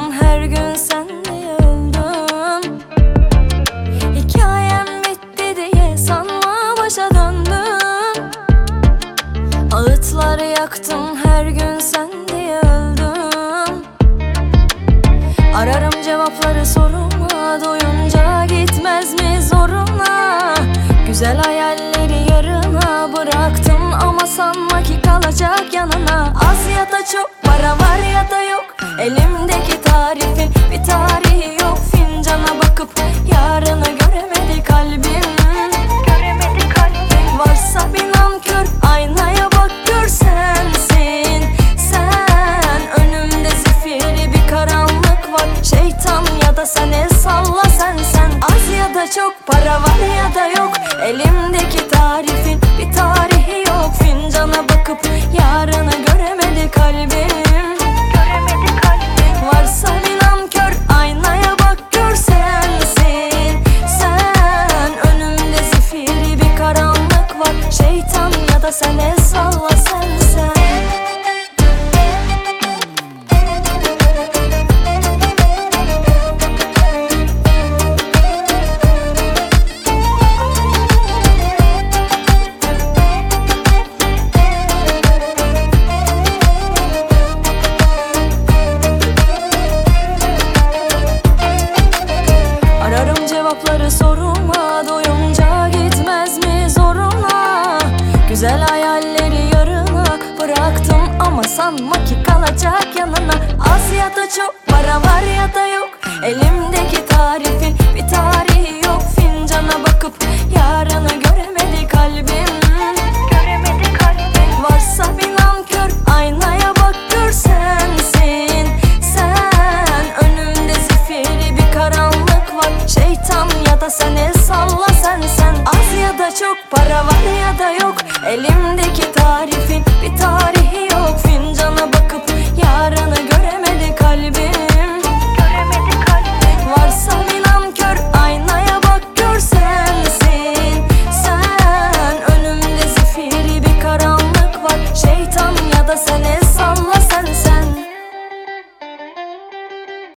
yaktın, her gün sen diye öldüm. Hikayem bitti diye sanma başa döndüm. Ağıtlar yaktın, her gün sen diye öldüm. Ararım cevapları soruma, doyunca gitmez mi zoruna? Güzel hayalleri yarına bıraktım ama sanma ki kalacak yanına. Az ya da çok, para var ya da yok, elimdeki tarifin bir tarihi yok. Fincana bakıp yarını göremedi kalbim. Varsa bir nankör, aynaya bak gör sensin. Sen önümde zifiri bir karanlık var. Şeytan ya da sen, el salla sen. Az ya da çok, para var ya da yok, elimdeki tarifin bir tarihi yok. Fincana bakıp yarını göremedi kalbim. Varsa bir nankör, aynaya bak gör sensin. Sen önümde zifiri bir karanlık var. Şeytan ya da sen, el salla sen. Ararım cevapları soruma, doyunca gitmez mi zoruna? Güzel hayalleri yarına bıraktım ama sanma ki kalacak yanına. Az ya da çok, para var ya da yok, elimdeki tarifin bir tarihi yok. Fincana bakıp yarını göremedi kalbim. Varsa bir nankör, aynaya bak gör sensin. Sen önümde zifiri bir karanlık var. Şeytan ya da sen, el salla sen. Az ya da çok, para var ya da yok, elimdeki tarifin bir tarihi yok. Fincana bakıp yarını göremedi kalbim.